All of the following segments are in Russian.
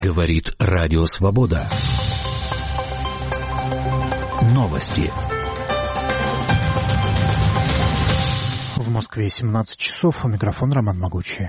Говорит Радио Свобода. Новости. В Москве 17 часов. У микрофона Роман Могучий.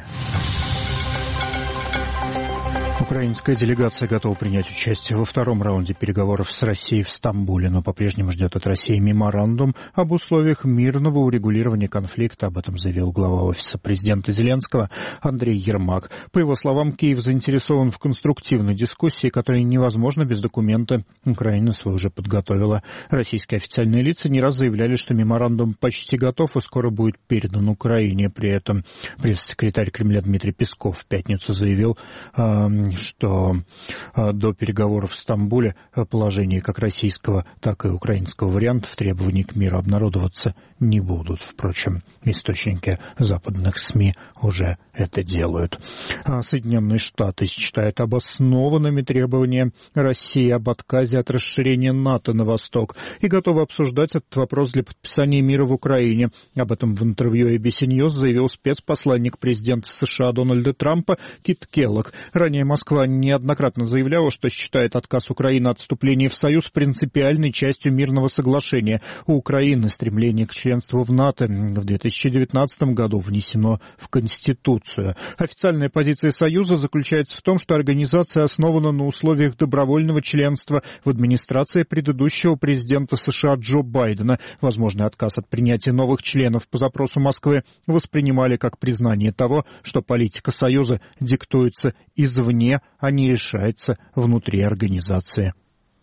Украинская делегация готова принять участие во втором раунде переговоров с Россией в Стамбуле, но по-прежнему ждет от России меморандум об условиях мирного урегулирования конфликта. Об этом заявил глава Офиса президента Зеленского Андрей Ермак. По его словам, Киев заинтересован в конструктивной дискуссии, которая невозможна без документа. Украина свой уже подготовила. Российские официальные лица не раз заявляли, что меморандум почти готов и скоро будет передан Украине. При этом пресс-секретарь Кремля Дмитрий Песков в пятницу заявил, что до переговоров в Стамбуле положение как российского, так и украинского вариантов требований к миру обнародоваться не будут. Впрочем, источники западных СМИ уже это делают. Соединенные Штаты считают обоснованными требования России об отказе от расширения НАТО на восток и готовы обсуждать этот вопрос для подписания мира в Украине. Об этом в интервью ABC News заявил спецпосланник президента США Дональда Трампа Кит Келлог. Ранее Москва неоднократно заявляла, что считает отказ Украины от вступления в Союз принципиальной частью мирного соглашения. У Украины стремление к членству в НАТО в 2019 году внесено в Конституцию. Официальная позиция Союза заключается в том, что организация основана на условиях добровольного членства в администрации предыдущего президента США Джо Байдена. Возможный отказ от принятия новых членов по запросу Москвы воспринимали как признание того, что политика Союза диктуется извне, а не решается внутри организации.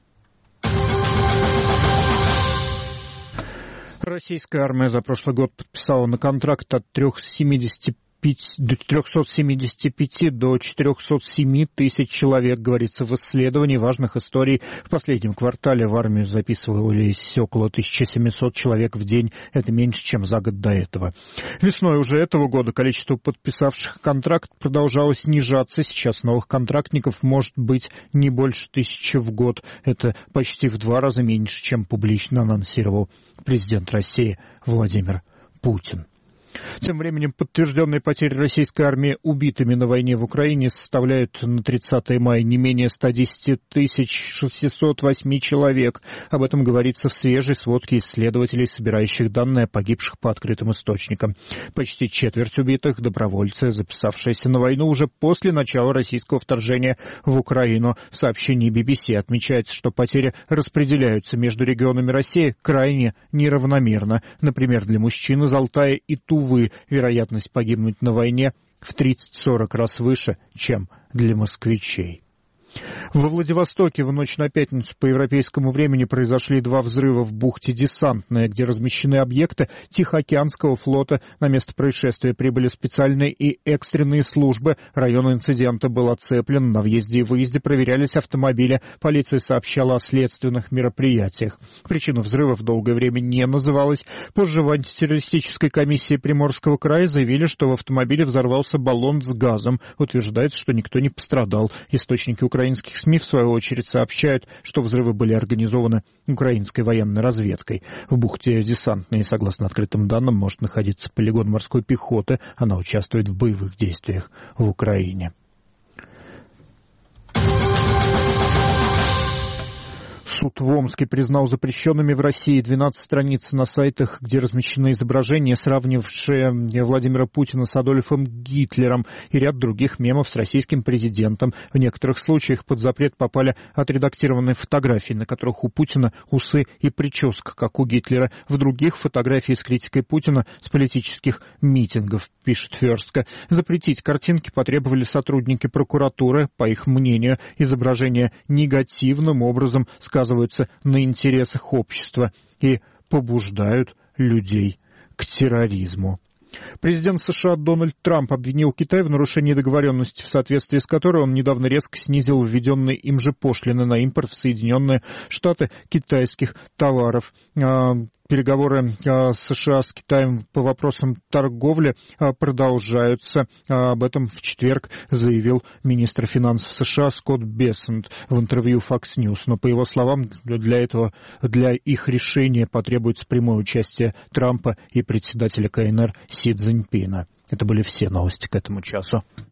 Российская армия за прошлый год подписала на контракт от 375 до 407 тысяч человек, говорится в исследовании важных историй. В последнем квартале в армию записывались около 1700 человек в день. Это меньше, чем за год до этого. Весной уже этого года количество подписавших контракт продолжало снижаться. Сейчас новых контрактников может быть не больше 1000 в год. Это почти в 2 раза меньше, чем публично анонсировал президент России Владимир Путин. Тем временем подтвержденные потери российской армии убитыми на войне в Украине составляют на 30 мая не менее 110 608 человек. Об этом говорится в свежей сводке исследователей, собирающих данные о погибших по открытым источникам. Почти четверть убитых — добровольцы, записавшиеся на войну уже после начала российского вторжения в Украину. В сообщении BBC отмечается, что потери распределяются между регионами России крайне неравномерно. Например, для мужчин из Алтая и Тувы вероятность погибнуть на войне в 30-40 раз выше, чем для москвичей. Во Владивостоке в ночь на пятницу по европейскому времени произошли 2 взрыва в бухте Десантная, где размещены объекты Тихоокеанского флота. На место происшествия прибыли специальные и экстренные службы. Район инцидента был оцеплен. На въезде и выезде проверялись автомобили. Полиция сообщала о следственных мероприятиях. Причина взрывов долгое время не называлась. Позже в антитеррористической комиссии Приморского края заявили, что в автомобиле взорвался баллон с газом. Утверждается, что никто не пострадал. Источники украинских СМИ, в свою очередь, сообщают, что взрывы были организованы украинской военной разведкой. В бухте Десантной, согласно открытым данным, может находиться полигон морской пехоты. Она участвует в боевых действиях в Украине. Суд в Омске признал запрещенными в России 12 страниц на сайтах, где размещены изображения, сравнившие Владимира Путина с Адольфом Гитлером, и ряд других мемов с российским президентом. В некоторых случаях под запрет попали отредактированные фотографии, на которых у Путина усы и прическа, как у Гитлера. В других — фотографии с критикой Путина с политических митингов, пишет Верстка. Запретить картинки потребовали сотрудники прокуратуры. По их мнению, изображения негативным образом сказываются на интересах общества и побуждают людей к терроризму. Президент США Дональд Трамп обвинил Китай в нарушении договоренности, в соответствии с которой он недавно резко снизил введенные им же пошлины на импорт в Соединенные Штаты китайских товаров. Переговоры США с Китаем по вопросам торговли продолжаются. Об этом в четверг заявил министр финансов США Скотт Бессент в интервью Fox News. Но, по его словам, для их решения потребуется прямое участие Трампа и председателя КНР Си Цзиньпина. Это были все новости к этому часу.